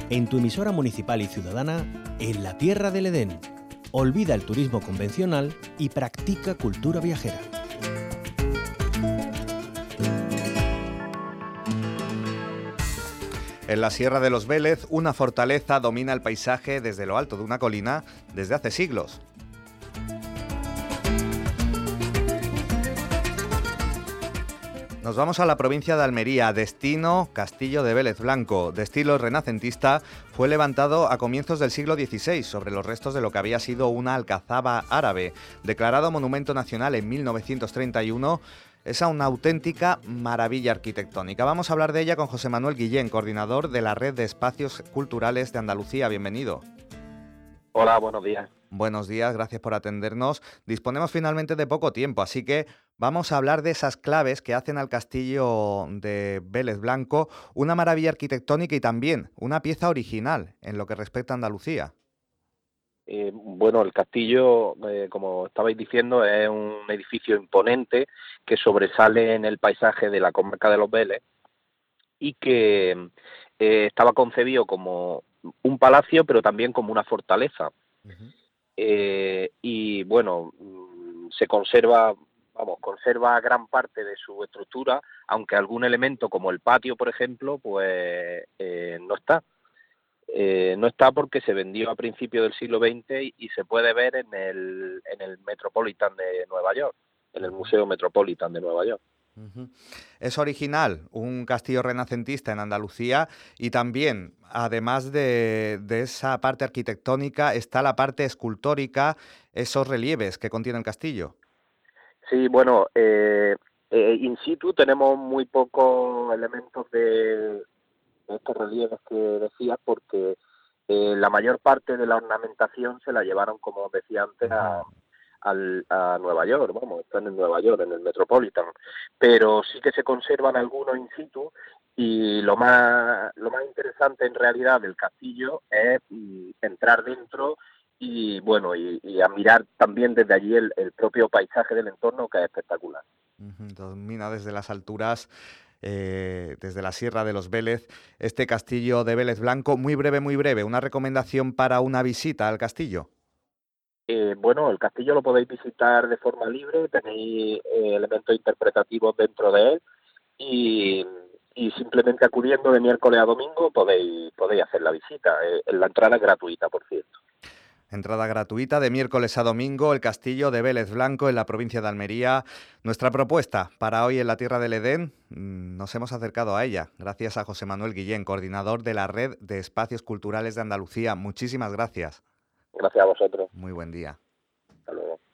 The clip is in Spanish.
en tu emisora municipal y ciudadana, en la Tierra del Edén. Olvida el turismo convencional y practica cultura viajera. En la Sierra de los Vélez, una fortaleza domina el paisaje desde lo alto de una colina desde hace siglos. Nos vamos a la provincia de Almería, destino Castillo de Vélez Blanco. De estilo renacentista, fue levantado a comienzos del siglo XVI sobre los restos de lo que había sido una alcazaba árabe. Declarado Monumento Nacional en 1931, es una auténtica maravilla arquitectónica. Vamos a hablar de ella con José Manuel Guillén, coordinador de la Red de Espacios Culturales de Andalucía. Bienvenido. Hola, buenos días. Buenos días, gracias por atendernos. Disponemos finalmente de poco tiempo, así que vamos a hablar de esas claves que hacen al castillo de Vélez Blanco una maravilla arquitectónica y también una pieza original en lo que respecta a Andalucía. Bueno, el castillo, como estabais diciendo, es un edificio imponente que sobresale en el paisaje de la comarca de Los Vélez y que estaba concebido como un palacio, pero también como una fortaleza. Uh-huh. Y bueno, se conserva gran parte de su estructura, aunque algún elemento como el patio, por ejemplo, pues no está. No está porque se vendió a principios del siglo XX y se puede ver en el Metropolitan de Nueva York, en el Museo Metropolitan de Nueva York. Uh-huh. Es original, un castillo renacentista en Andalucía y también, además de esa parte arquitectónica, está la parte escultórica, esos relieves que contiene el castillo. Sí, bueno, in situ tenemos muy pocos elementos de estos relieves que decías porque la mayor parte de la ornamentación se la llevaron, como decía antes, a Nueva York, están en Nueva York, en el Metropolitan, pero sí que se conservan algunos in situ y lo más interesante en realidad del castillo es entrar dentro y bueno, y a mirar también desde allí el propio paisaje del entorno, que es espectacular. Domina desde las alturas, desde la Sierra de los Vélez, este castillo de Vélez Blanco. Muy breve, una recomendación para una visita al castillo. Bueno, el castillo lo podéis visitar de forma libre, tenéis elementos interpretativos dentro de él y simplemente acudiendo de miércoles a domingo podéis hacer la visita. La entrada es gratuita, por cierto. Entrada gratuita de miércoles a domingo, el castillo de Vélez Blanco en la provincia de Almería. Nuestra propuesta para hoy en la Tierra del Edén, nos hemos acercado a ella gracias a José Manuel Guillén, coordinador de la Red de Espacios Culturales de Andalucía. Muchísimas gracias. Gracias a vosotros. Muy buen día. Hasta luego.